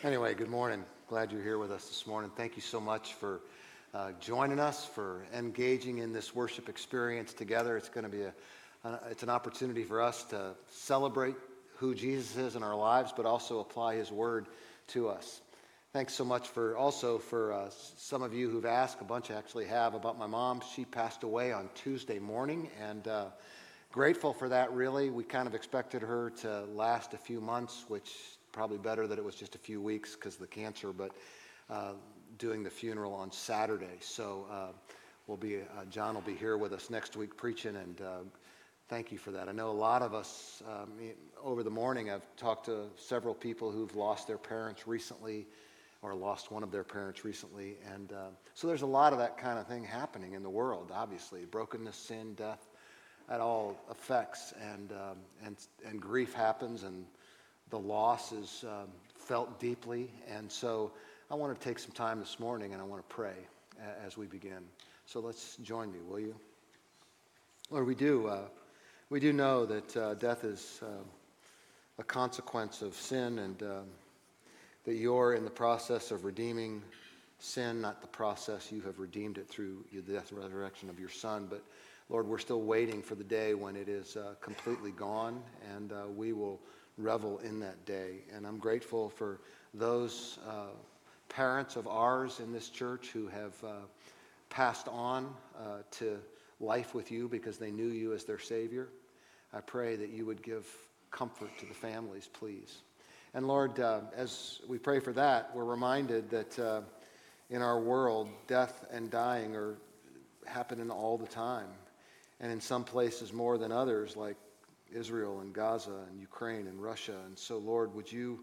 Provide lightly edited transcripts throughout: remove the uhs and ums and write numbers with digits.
Anyway, good morning. Glad you're here with us this morning. Thank you so much for joining us, for engaging in this worship experience together. It's going to be it's an opportunity for us to celebrate who Jesus is in our lives, but also apply His Word to us. Thanks so much for some of you who've asked, a bunch actually have, about my mom. She passed away on Tuesday morning, and grateful for that, really. We kind of expected her to last a few months, which probably better that it was just a few weeks because of the cancer, but doing the funeral on Saturday. So John will be here with us next week preaching, and thank you for that. I know a lot of us, over the morning, I've talked to several people who've lost their parents recently or lost one of their parents recently, and so there's a lot of that kind of thing happening in the world, obviously. Brokenness, sin, death, that all affects, and grief happens, and the loss is felt deeply. And so I want to take some time this morning, and I want to pray as we begin. So let's join me, will you? Lord, we do know that death is a consequence of sin, and that you're in the process of redeeming sin, not the process. You have redeemed it through the death and resurrection of your Son. But Lord, we're still waiting for the day when it is completely gone, and we will revel in that day. And I'm grateful for those parents of ours in this church who have passed on to life with you because they knew you as their Savior. I pray that you would give comfort to the families, please. And Lord, as we pray for that, we're reminded that in our world, death and dying are happening all the time. And in some places more than others, like Israel and Gaza and Ukraine and Russia. And so, Lord, would you,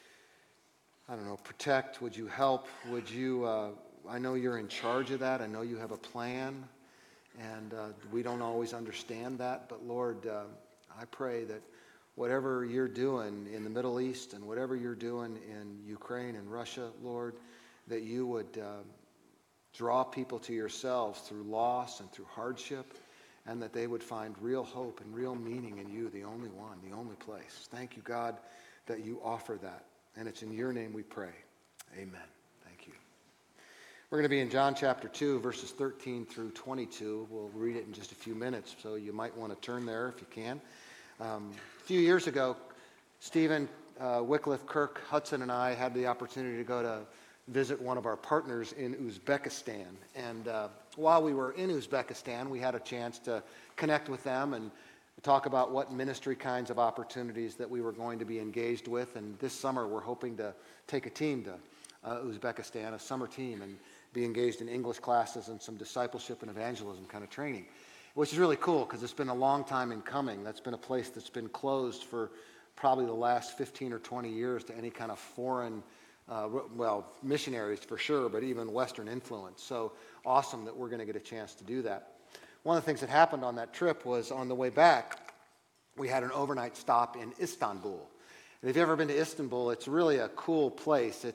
protect? Would you help? Would you, I know you're in charge of that. I know you have a plan. And we don't always understand that. But, Lord, I pray that whatever you're doing in the Middle East and whatever you're doing in Ukraine and Russia, Lord, that you would draw people to yourselves through loss and through hardship, and that they would find real hope and real meaning in you, the only one, the only place. Thank you, God, that you offer that. And it's in your name we pray. Amen. Thank you. We're going to be in John chapter 2, verses 13 through 22. We'll read it in just a few minutes, so you might want to turn there if you can. A few years ago, Stephen, Wycliffe, Kirk, Hudson, and I had the opportunity to go to visit one of our partners in Uzbekistan. And while we were in Uzbekistan, we had a chance to connect with them and talk about what ministry kinds of opportunities that we were going to be engaged with. And this summer, we're hoping to take a team to Uzbekistan, a summer team, and be engaged in English classes and some discipleship and evangelism kind of training, which is really cool because it's been a long time in coming. That's been a place that's been closed for probably the last 15 or 20 years to any kind of foreign missionaries for sure, but even Western influence. So awesome that we're going to get a chance to do that. One of the things that happened on that trip was on the way back, we had an overnight stop in Istanbul. And if you've ever been to Istanbul, it's really a cool place.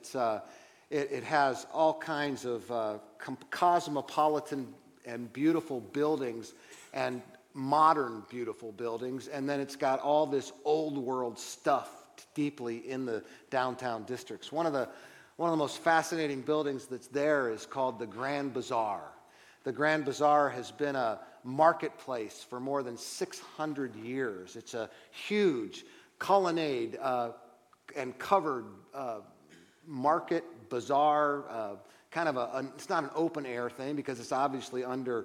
It has all kinds of cosmopolitan and beautiful buildings and modern beautiful buildings, and then it's got all this old world stuff deeply in the downtown districts. One of the most fascinating buildings that's there is called the Grand Bazaar. The Grand Bazaar has been a marketplace for more than 600 years. It's a huge colonnade and covered market bazaar, kind of it's not an open air thing because it's obviously under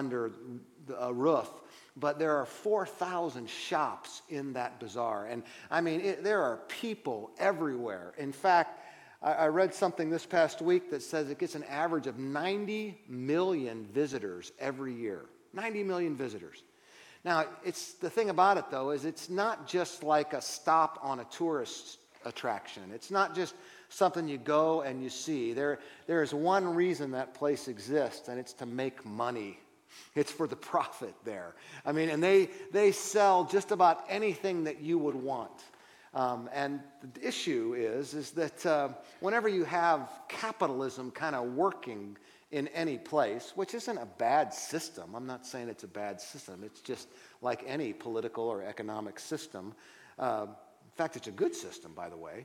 a roof. But there are 4,000 shops in that bazaar. And I mean, there are people everywhere. In fact, I read something this past week that says it gets an average of 90 million visitors every year. 90 million visitors. Now, the thing about it, though, is it's not just like a stop on a tourist attraction. It's not just something you go and you see. There is one reason that place exists, and it's to make money. It's for the profit there. I mean, and they sell just about anything that you would want. And the issue is that whenever you have capitalism kind of working in any place, which isn't a bad system, I'm not saying it's a bad system, it's just like any political or economic system, fact, it's a good system, by the way.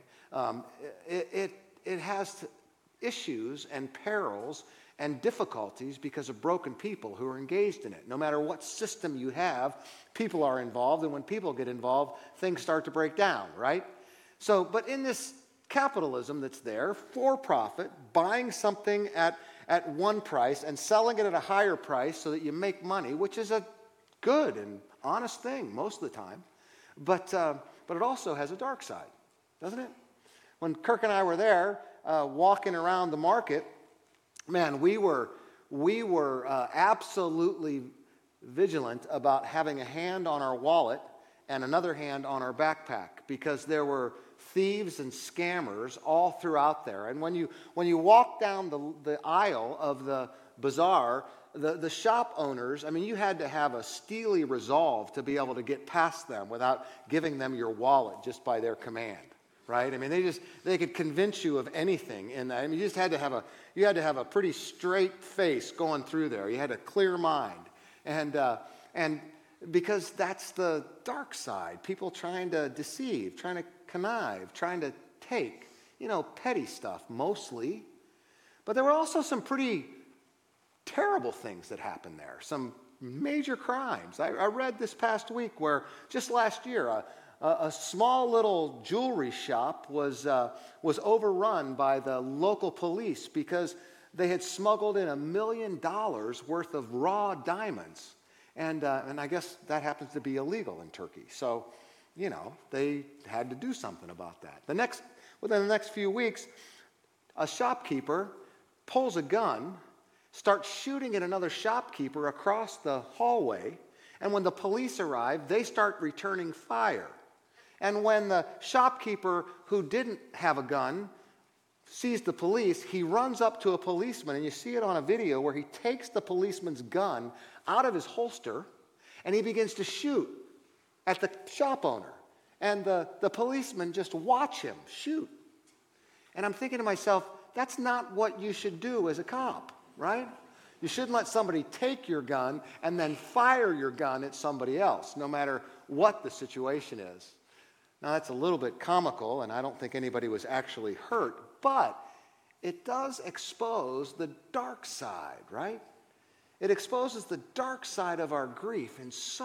It has issues and perils and difficulties because of broken people who are engaged in it. No matter what system you have, people are involved, and when people get involved, things start to break down, right? So, but in this capitalism that's there, for profit, buying something at one price and selling it at a higher price so that you make money, which is a good and honest thing most of the time, but it also has a dark side, doesn't it? When Kirk and I were there walking around the market, man, we were absolutely vigilant about having a hand on our wallet and another hand on our backpack, because there were thieves and scammers all throughout there. And when you walk down the aisle of the bazaar, the shop owners, I mean, you had to have a steely resolve to be able to get past them without giving them your wallet just by their command. Right? I mean, they could convince you of anything in that. I mean, you had to have a pretty straight face going through there. You had a clear mind, and because that's the dark side. People trying to deceive, trying to connive, trying to take, petty stuff mostly. But there were also some pretty terrible things that happened there. Some major crimes. I read this past week where just last year. A small little jewelry shop was overrun by the local police because they had smuggled in $1 million worth of raw diamonds, and I guess that happens to be illegal in Turkey. So, they had to do something about that. Within the next few weeks, a shopkeeper pulls a gun, starts shooting at another shopkeeper across the hallway, and when the police arrive, they start returning fire. And when the shopkeeper who didn't have a gun sees the police, he runs up to a policeman, and you see it on a video where he takes the policeman's gun out of his holster, and he begins to shoot at the shop owner. And the policeman just watch him shoot. And I'm thinking to myself, that's not what you should do as a cop, right? You shouldn't let somebody take your gun and then fire your gun at somebody else, no matter what the situation is. Now, that's a little bit comical, and I don't think anybody was actually hurt, but it does expose the dark side, right? It exposes the dark side of our grief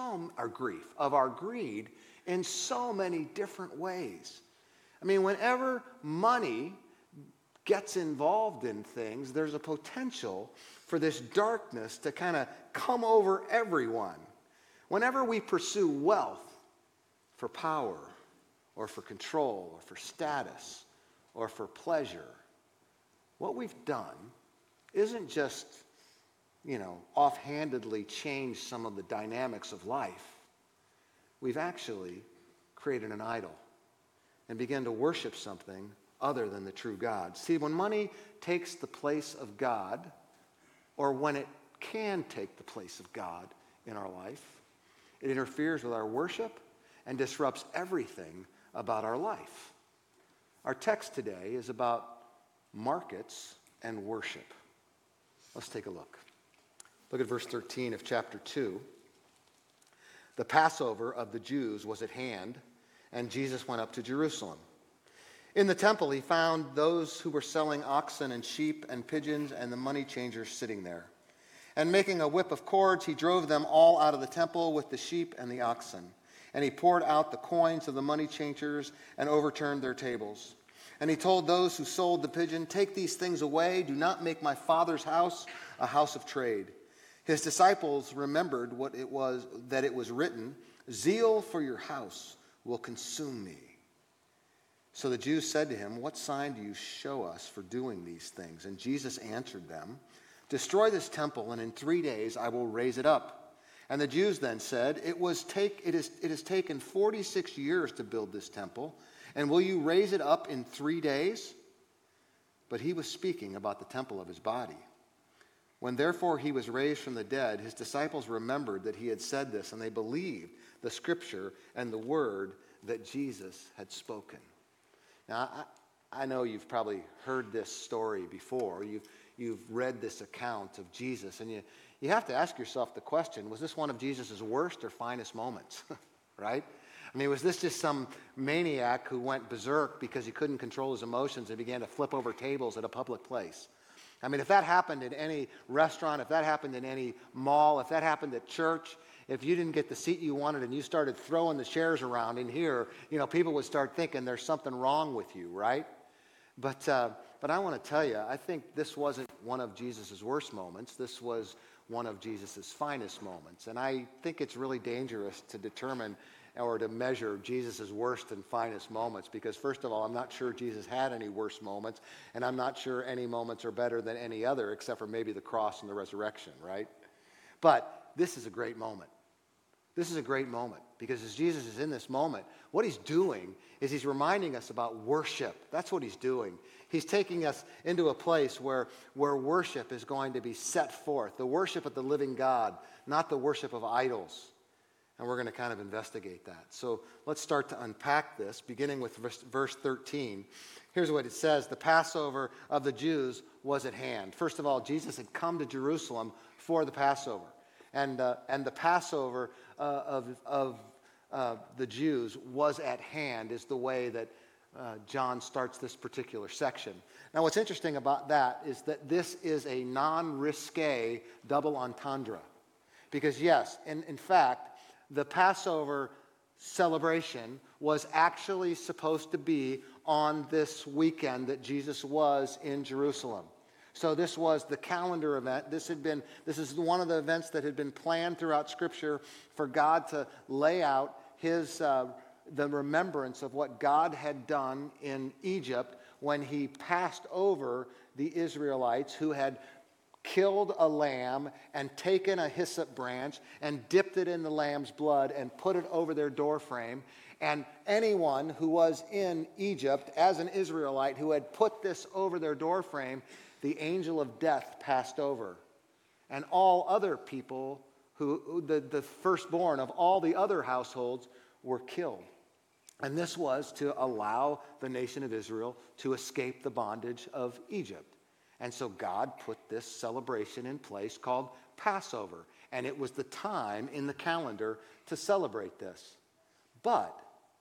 of our greed in so many different ways. I mean, whenever money gets involved in things, there's a potential for this darkness to kind of come over everyone. Whenever we pursue wealth for power, or for control, or for status, or for pleasure, what we've done isn't just, offhandedly changed some of the dynamics of life. We've actually created an idol and begun to worship something other than the true God. See, when money takes the place of God, or when it can take the place of God in our life, it interferes with our worship and disrupts everything about our life. Our text today is about markets and worship. Let's take a look. Look at verse 13 of chapter 2. The Passover of the Jews was at hand, and Jesus went up to Jerusalem. In the temple, he found those who were selling oxen and sheep and pigeons and the money changers sitting there. And making a whip of cords, he drove them all out of the temple with the sheep and the oxen. And he poured out the coins of the money changers and overturned their tables. And he told those who sold the pigeon, "Take these things away. Do not make my Father's house a house of trade." His disciples remembered that it was written, "Zeal for your house will consume me." So the Jews said to him, "What sign do you show us for doing these things?" And Jesus answered them, "Destroy this temple, and in 3 days I will raise it up." And the Jews then said, It has taken 46 years to build this temple, and will you raise it up in 3 days? But he was speaking about the temple of his body. When therefore he was raised from the dead, his disciples remembered that he had said this, and they believed the scripture and the word that Jesus had spoken. Now, I know you've probably heard this story before. You've read this account of Jesus, and you have to ask yourself the question, was this one of Jesus' worst or finest moments, right? I mean, was this just some maniac who went berserk because he couldn't control his emotions and began to flip over tables at a public place? I mean, if that happened in any restaurant, if that happened in any mall, if that happened at church, if you didn't get the seat you wanted and you started throwing the chairs around in here, people would start thinking there's something wrong with you, right? But I want to tell you, I think this wasn't one of Jesus' worst moments. This was one of Jesus' finest moments. And I think it's really dangerous to determine or to measure Jesus' worst and finest moments because, first of all, I'm not sure Jesus had any worse moments, and I'm not sure any moments are better than any other except for maybe the cross and the resurrection, right? But this is a great moment. This is a great moment because as Jesus is in this moment, what he's doing is he's reminding us about worship. That's what he's doing. He's taking us into a place where worship is going to be set forth, the worship of the living God, not the worship of idols. And we're going to kind of investigate that. So let's start to unpack this, beginning with verse 13. Here's what it says. The Passover of the Jews was at hand. First of all, Jesus had come to Jerusalem for the Passover. And the Passover of the Jews was at hand is the way that John starts this particular section. Now, what's interesting about that is that this is a non-risque double entendre. Because, yes, in fact, the Passover celebration was actually supposed to be on this weekend that Jesus was in Jerusalem. So this was the calendar event. This is one of the events that had been planned throughout Scripture for God to lay out the remembrance of what God had done in Egypt when he passed over the Israelites who had killed a lamb and taken a hyssop branch and dipped it in the lamb's blood and put it over their doorframe. And anyone who was in Egypt as an Israelite who had put this over their doorframe, the angel of death passed over. And all other people, the firstborn of all the other households, were killed. And this was to allow the nation of Israel to escape the bondage of Egypt. And so God put this celebration in place called Passover. And it was the time in the calendar to celebrate this. But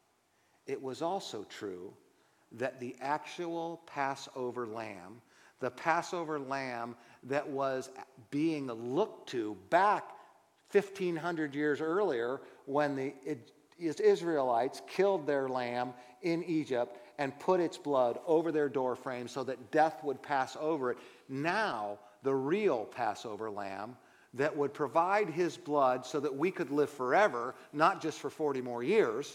it was also true that the actual Passover lamb, the Passover lamb that was being looked to back 1,500 years earlier when the Israelites killed their lamb in Egypt and put its blood over their doorframe so that death would pass over it. Now, the real Passover lamb that would provide his blood so that we could live forever, not just for 40 more years,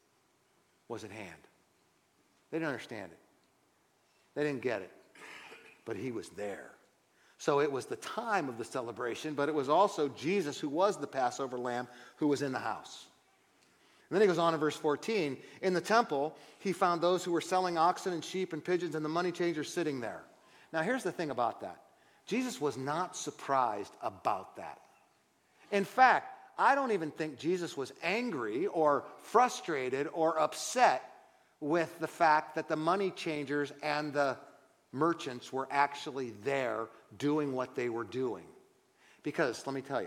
was at hand. They didn't understand it. They didn't get it. But he was there. So it was the time of the celebration, but it was also Jesus who was the Passover lamb who was in the house. And then he goes on in verse 14. In the temple, he found those who were selling oxen and sheep and pigeons and the money changers sitting there. Now, here's the thing about that. Jesus was not surprised about that. In fact, I don't even think Jesus was angry or frustrated or upset with the fact that the money changers and the merchants were actually there doing what they were doing. Because, let me tell you,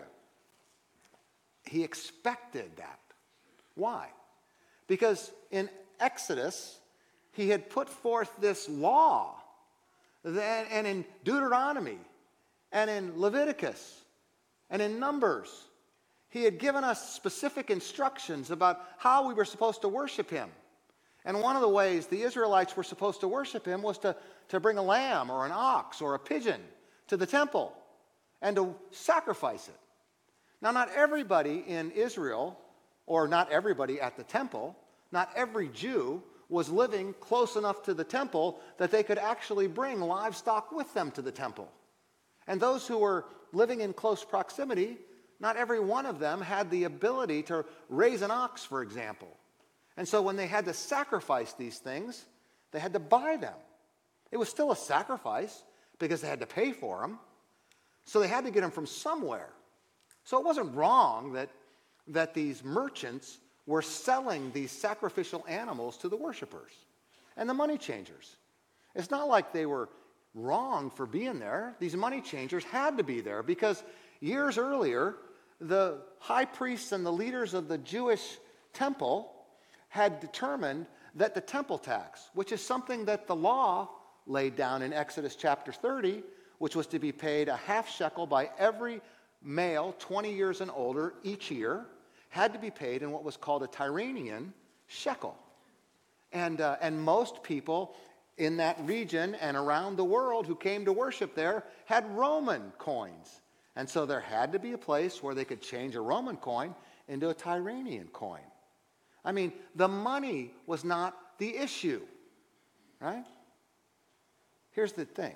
he expected that. Why? Because in Exodus, he had put forth this law, and in Deuteronomy, and in Leviticus, and in Numbers, he had given us specific instructions about how we were supposed to worship him. And one of the ways the Israelites were supposed to worship him was to bring a lamb or an ox or a pigeon to the temple and to sacrifice it. Now, not everybody in Israel, or not everybody at the temple, not every Jew was living close enough to the temple that they could actually bring livestock with them to the temple. And those who were living in close proximity, not every one of them had the ability to raise an ox, for example. And so when they had to sacrifice these things, they had to buy them. It was still a sacrifice because they had to pay for them. So they had to get them from somewhere. So it wasn't wrong that these merchants were selling these sacrificial animals to the worshipers and the money changers. It's not like they were wrong for being there. These money changers had to be there because years earlier, the high priests and the leaders of the Jewish temple had determined that the temple tax, which is something that the law laid down in Exodus chapter 30, which was to be paid a half shekel by every male 20 years and older each year, had to be paid in what was called a Tyrrhenian shekel. And most people in that region and around the world who came to worship there had Roman coins. And so there had to be a place where they could change a Roman coin into a Tyrrhenian coin. I mean, the money was not the issue, right? Here's the thing.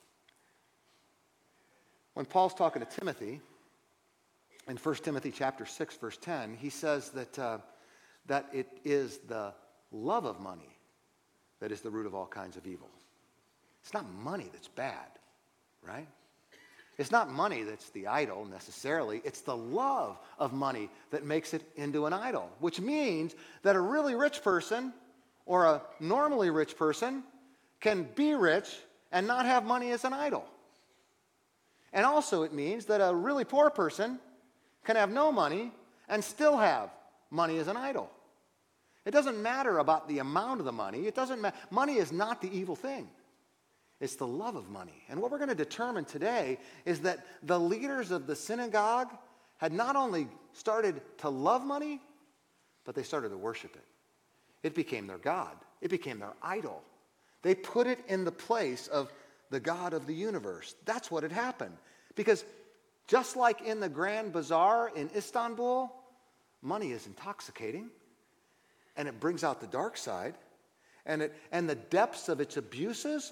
When Paul's talking to Timothy, in 1 Timothy chapter 6, verse 10, he says that it is the love of money that is the root of all kinds of evil. It's not money that's bad, right? It's not money that's the idol necessarily. It's the love of money that makes it into an idol, which means that a really rich person or a normally rich person can be rich and not have money as an idol. And also it means that a really poor person can have no money and still have money as an idol. It doesn't matter about the amount of the money. It doesn't matter. Money is not the evil thing. It's the love of money. And what we're going to determine today is that the leaders of the synagogue had not only started to love money, but they started to worship it. It became their god. It became their idol. They put it in the place of the God of the universe. That's what had happened. Because just like in the Grand Bazaar in Istanbul, money is intoxicating, and it brings out the dark side. And the depths of its abuses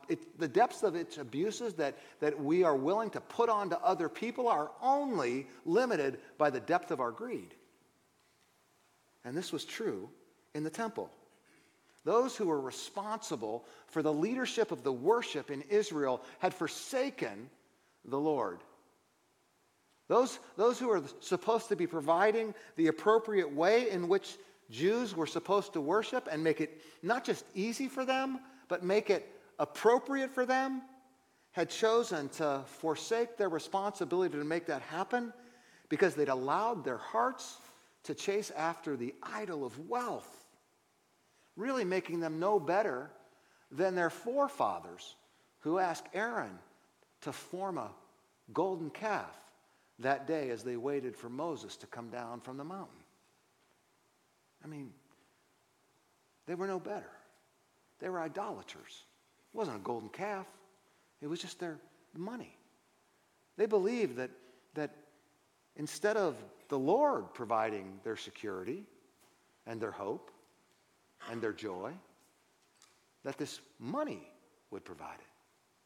that we are willing to put onto other people are only limited by the depth of our greed. And this was true in the temple. Those who were responsible for the leadership of the worship in Israel had forsaken the Lord. Those who are supposed to be providing the appropriate way in which Jews were supposed to worship and make it not just easy for them, but make it appropriate for them, had chosen to forsake their responsibility to make that happen because they'd allowed their hearts to chase after the idol of wealth, really making them no better than their forefathers who asked Aaron to form a golden calf that day as they waited for Moses to come down from the mountain. I mean, they were no better. They were idolaters. It wasn't a golden calf. It was just their money. They believed that instead of the Lord providing their security and their hope and their joy, that this money would provide it.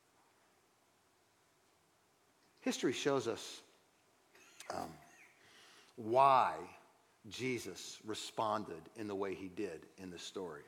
History shows us why Jesus responded in the way he did in this story.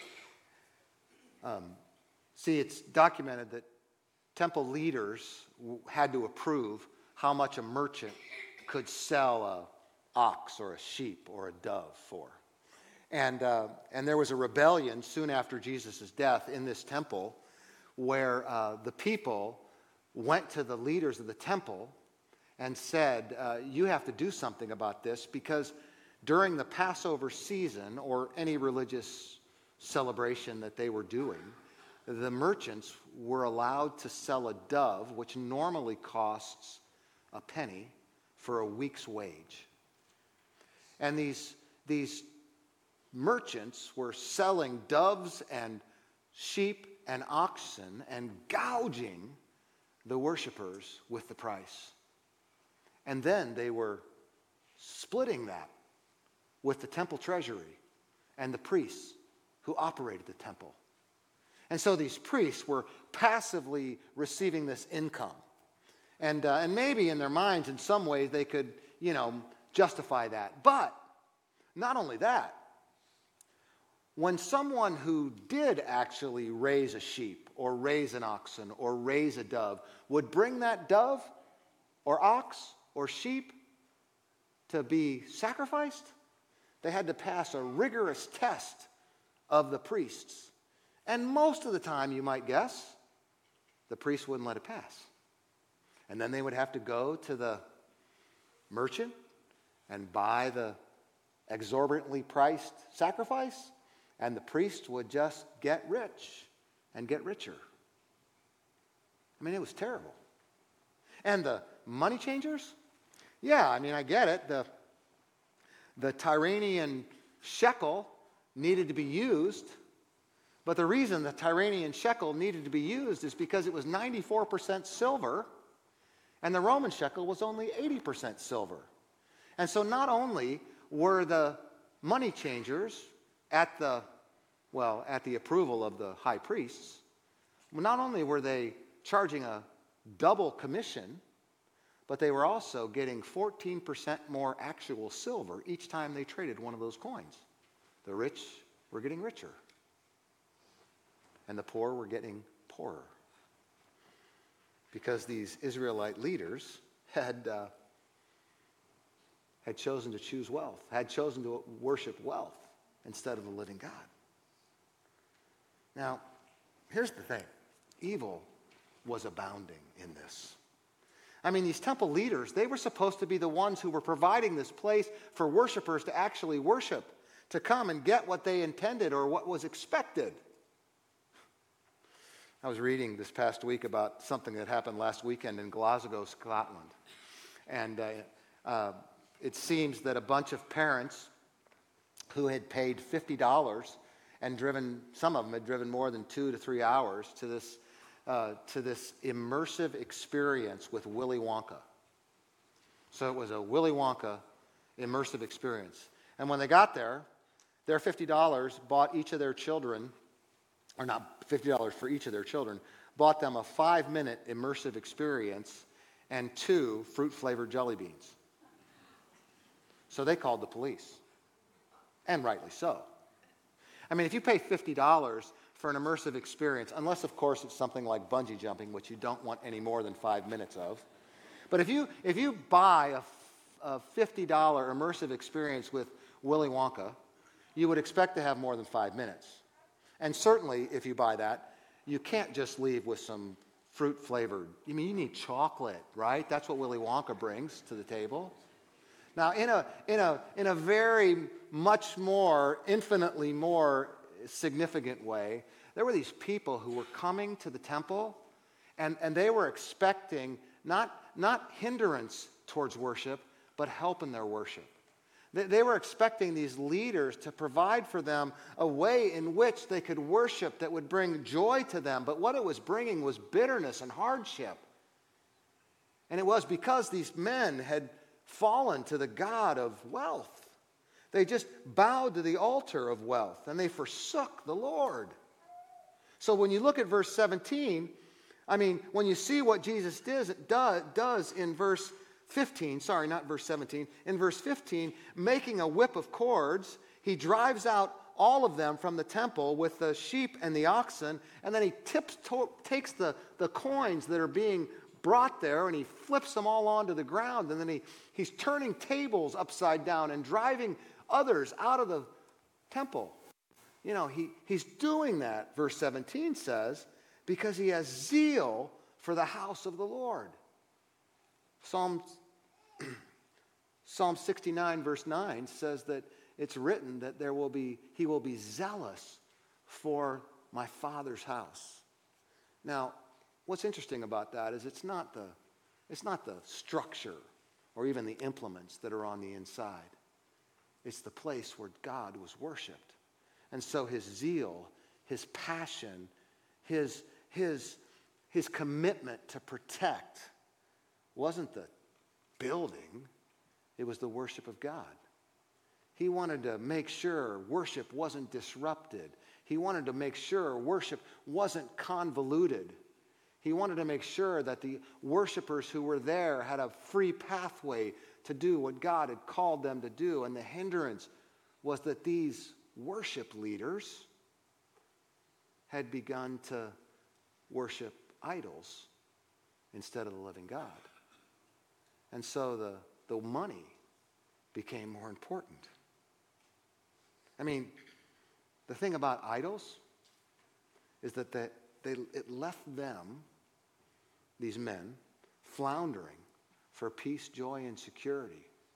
See, it's documented that temple leaders had to approve how much a merchant could sell an ox or a sheep or a dove for. And there was a rebellion soon after Jesus' death in this temple where the people went to the leaders of the temple and said, you have to do something about this because during the Passover season or any religious celebration that they were doing, the merchants were allowed to sell a dove, which normally costs a penny, for a week's wage. And these merchants were selling doves and sheep and oxen and gouging the worshipers with the price. And then they were splitting that with the temple treasury and the priests who operated the temple. And so these priests were passively receiving this income. And maybe in their minds, in some ways, they could, justify that. But not only that, when someone who did actually raise a sheep or raise an oxen or raise a dove would bring that dove or ox or sheep to be sacrificed, they had to pass a rigorous test of the priests. And most of the time, you might guess, the priests wouldn't let it pass. And then they would have to go to the merchant and buy the exorbitantly priced sacrifice, and the priest would just get rich and get richer. I mean, it was terrible. And the money changers? Yeah, I mean, I get it. The Tyrrhenian shekel needed to be used, but the reason the Tyrrhenian shekel needed to be used is because it was 94% silver, and the Roman shekel was only 80% silver. And so not only were the money changers at the approval of the high priests, not only were they charging a double commission, but they were also getting 14% more actual silver each time they traded one of those coins. The rich were getting richer, and the poor were getting poorer, because these Israelite leaders had chosen to choose wealth, had chosen to worship wealth instead of the living God. Now, here's the thing. Evil was abounding in this. I mean, these temple leaders, they were supposed to be the ones who were providing this place for worshipers to actually worship, to come and get what they intended or what was expected. I was reading this past week about something that happened last weekend in Glasgow, Scotland. And it seems that a bunch of parents who had paid $50 and some of them had driven more than 2 to 3 hours to this immersive experience with Willy Wonka. So it was a Willy Wonka immersive experience. And when they got there, their $50 bought each of their children, or not $50 for each of their children, bought them a 5-minute immersive experience and 2 fruit-flavored jelly beans. So they called the police, and rightly so. I mean, if you pay $50 for an immersive experience, unless, of course, it's something like bungee jumping, which you don't want any more than 5 minutes of. But if you buy a $50 immersive experience with Willy Wonka, you would expect to have more than 5 minutes. And certainly, if you buy that, you can't just leave with some fruit-flavored. I mean, you need chocolate, right? That's what Willy Wonka brings to the table. Now, in a very much more, infinitely more significant way, there were these people who were coming to the temple, and they were expecting not hindrance towards worship, but help in their worship. They were expecting these leaders to provide for them a way in which they could worship that would bring joy to them, but what it was bringing was bitterness and hardship. And it was because these men had fallen to the god of wealth. They just bowed to the altar of wealth, and they forsook the Lord. So when you look at verse 17, I mean, when you see what Jesus does in verse 15, sorry, not verse 17, in verse 15, making a whip of cords, he drives out all of them from the temple with the sheep and the oxen, and then he takes the coins that are being brought there, and he flips them all onto the ground, and then he's turning tables upside down and driving others out of the temple. You know, he's doing that, verse 17 says, because he has zeal for the house of the Lord. Psalm 69, verse 9 says that it's written that he will be zealous for my Father's house. Now, what's interesting about that is it's not the structure or even the implements that are on the inside. It's the place where God was worshipped. And so his zeal, his passion, his commitment to protect wasn't the building, it was the worship of God. He wanted to make sure worship wasn't disrupted. He wanted to make sure worship wasn't convoluted. He wanted to make sure that the worshipers who were there had a free pathway to do what God had called them to do. And the hindrance was that these worship leaders had begun to worship idols instead of the living God. And so the money became more important. I mean, the thing about idols is that it left them, these men, floundering for peace, joy, and security.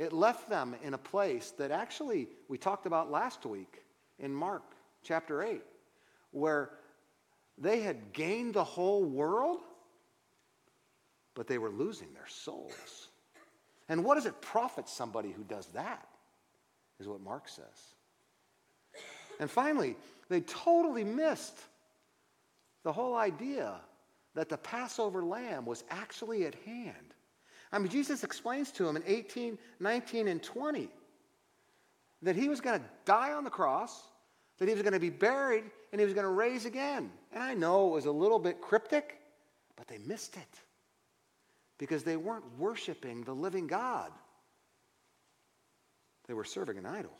It left them in a place that actually we talked about last week in Mark chapter 8, where they had gained the whole world, but they were losing their souls. And what does it profit somebody who does that, is what Mark says. And finally, they totally missed the whole idea that the Passover lamb was actually at hand. I mean, Jesus explains to them in 18, 19, and 20 that he was going to die on the cross, that he was going to be buried, and he was going to raise again. And I know it was a little bit cryptic, but they missed it because they weren't worshiping the living God. They were serving an idol.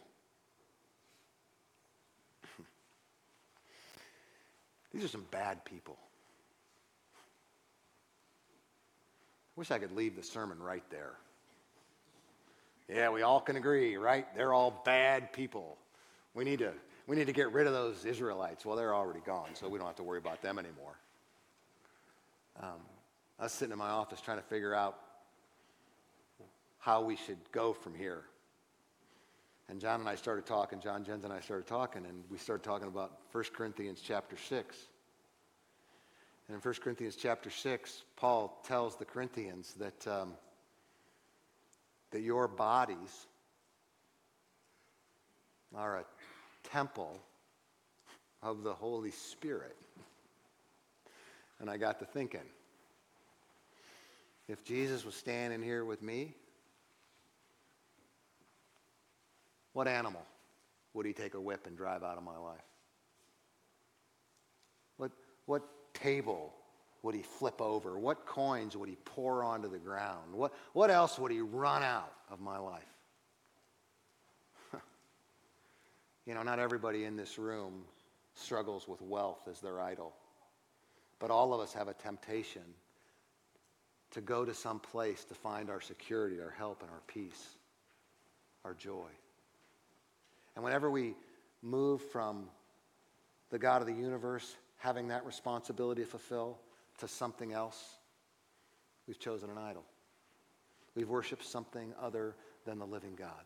These are some bad people. I wish I could leave the sermon right there. Yeah, we all can agree, right? They're all bad people. We need to get rid of those Israelites. Well, they're already gone, so we don't have to worry about them anymore. I was sitting in my office trying to figure out how we should go from here. And John and I started talking, John Jens and I started talking, and we started talking about 1 Corinthians chapter 6. And in 1 Corinthians chapter 6, Paul tells the Corinthians that your bodies are a temple of the Holy Spirit. And I got to thinking, if Jesus was standing here with me, what animal would he take a whip and drive out of my life? What table would he flip over? What coins would he pour onto the ground? What else would he run out of my life? You know, not everybody in this room struggles with wealth as their idol. But all of us have a temptation to go to some place to find our security, our help, and our peace, our joy. And whenever we move from the God of the universe having that responsibility to fulfill to something else, we've chosen an idol. We've worshiped something other than the living God.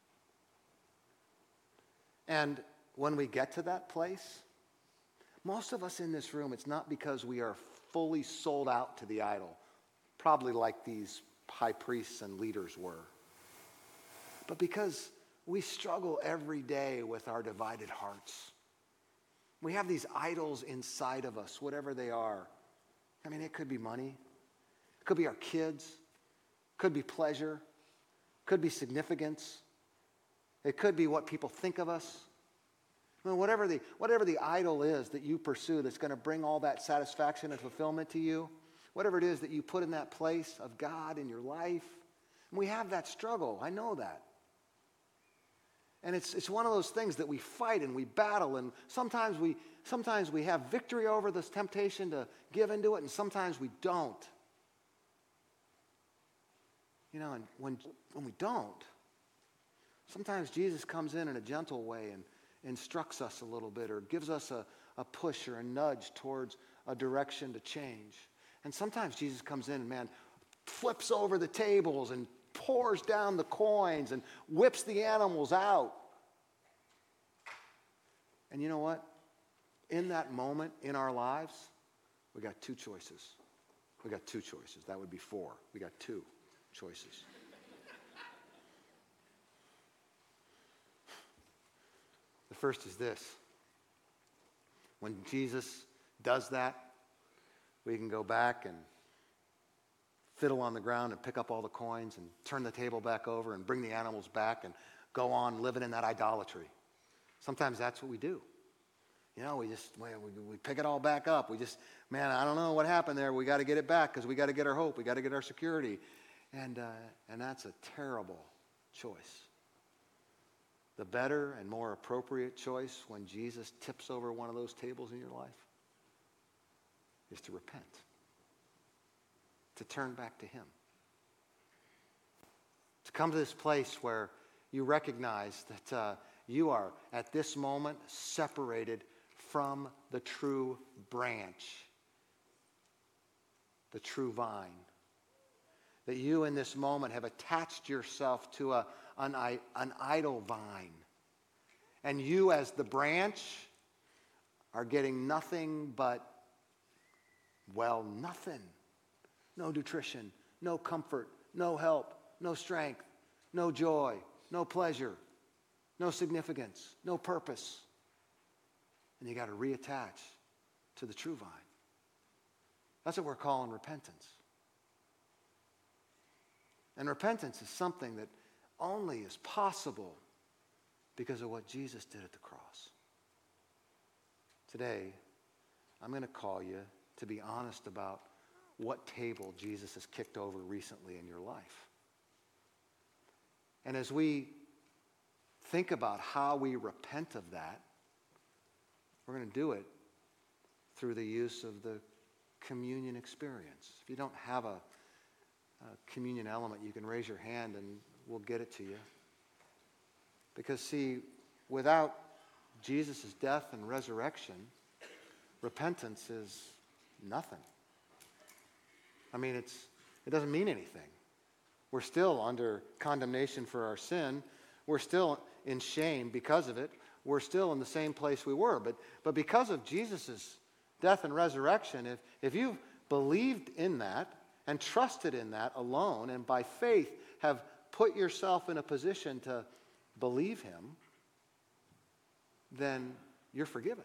And when we get to that place, most of us in this room, it's not because we are fully sold out to the idol, probably like these high priests and leaders were, but because we struggle every day with our divided hearts. We have these idols inside of us, whatever they are. I mean, it could be money. It could be our kids. It could be pleasure. It could be significance. It could be what people think of us. I mean, whatever the idol is that you pursue that's going to bring all that satisfaction and fulfillment to you, whatever it is that you put in that place of God in your life, and we have that struggle. I know that. And it's one of those things that we fight and we battle, and sometimes we have victory over this temptation to give into it, and sometimes we don't. You know, and when we don't, sometimes Jesus comes in a gentle way and instructs us a little bit or gives us a push or a nudge towards a direction to change. And sometimes Jesus comes in and, flips over the tables and pours down the coins and whips the animals out. And you know what? In that moment in our lives, we got two choices. We got two choices. That would be four. We got two choices. The first is this. When Jesus does that, we can go back and fiddle on the ground and pick up all the coins and turn the table back over and bring the animals back and go on living in that idolatry. Sometimes that's what we do. You know, we pick it all back up. I don't know what happened there. We got to get it back because we got to get our hope. We got to get our security. And that's a terrible choice. The better and more appropriate choice when Jesus tips over one of those tables in your life is to repent, to turn back to him, to come to this place where you recognize that you are at this moment separated from the true branch, the true vine, that you in this moment have attached yourself to an idol vine. And you as the branch are getting nothing but, well, nothing. No nutrition, no comfort, no help, no strength, no joy, no pleasure, no significance, no purpose. And you got to reattach to the true vine. That's what we're calling repentance. And repentance is something that only is possible because of what Jesus did at the cross. Today, I'm going to call you to be honest about what table Jesus has kicked over recently in your life. And as we think about how we repent of that, we're going to do it through the use of the communion experience. If you don't have a communion element, you can raise your hand and we'll get it to you. Because see, without Jesus' death and resurrection, repentance is nothing. I mean, it doesn't mean anything. We're still under condemnation for our sin. We're still in shame because of it. We're still in the same place we were. But because of Jesus' death and resurrection, if you've believed in that and trusted in that alone, and by faith have put yourself in a position to believe him, then you're forgiven.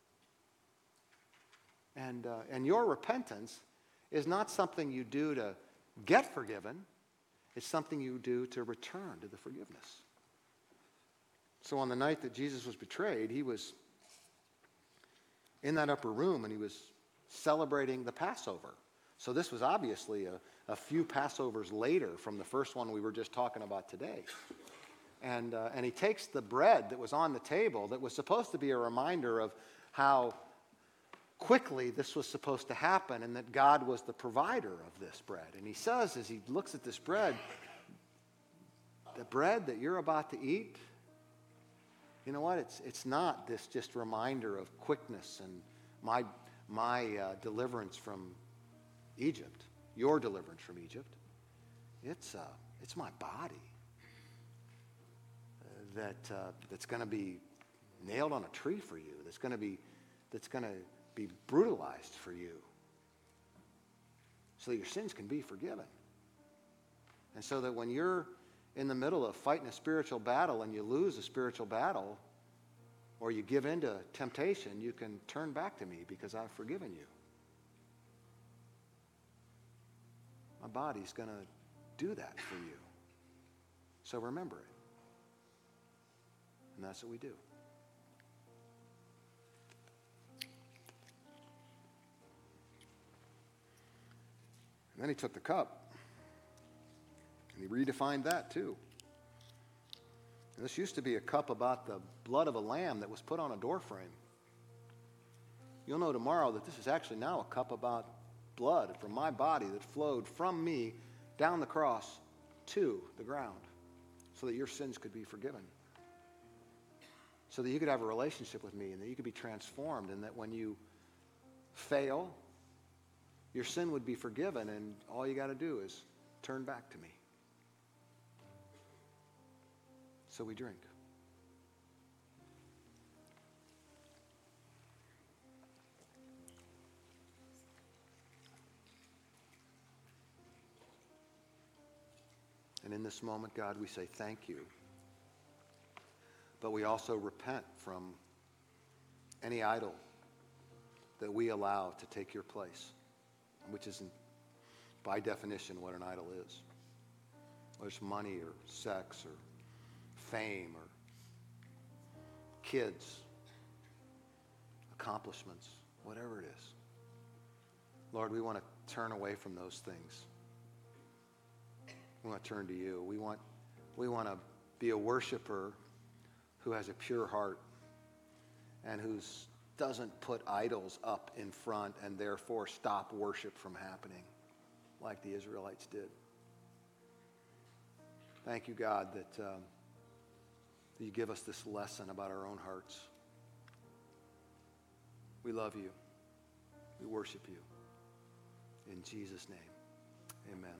And your repentance is not something you do to get forgiven. It's something you do to return to the forgiveness. So on the night that Jesus was betrayed, he was in that upper room and he was celebrating the Passover. So this was obviously a few Passovers later from the first one we were just talking about today. And he takes the bread that was on the table that was supposed to be a reminder of how quickly this was supposed to happen and that God was the provider of this bread. And he says, as he looks at this bread, the bread that you're about to eat, you know what? It's not this just reminder of quickness and my deliverance from Egypt, your deliverance from Egypt. It's my body that's going to be nailed on a tree for you. That's going to be brutalized for you, so that your sins can be forgiven. And so that when you're in the middle of fighting a spiritual battle and you lose a spiritual battle, or you give in to temptation, you can turn back to me because I've forgiven you. My body's going to do that for you. So remember it. And that's what we do. And then he took the cup, and he redefined that too. And this used to be a cup about the blood of a lamb that was put on a doorframe. You'll know tomorrow that this is actually now a cup about blood from my body that flowed from me down the cross to the ground so that your sins could be forgiven. So that you could have a relationship with me and that you could be transformed, and that when you fail, your sin would be forgiven, and all you got to do is turn back to me. So we drink. And in this moment, God, we say thank you. But we also repent from any idol that we allow to take your place, which isn't by definition what an idol is. Whether it's money or sex or fame or kids, accomplishments, whatever it is. Lord, we want to turn away from those things. We want to turn to you. We want to be a worshiper who has a pure heart and who doesn't put idols up in front and therefore stop worship from happening like the Israelites did. Thank you, God, that you give us this lesson about our own hearts. We love you. We worship you. In Jesus' name, amen.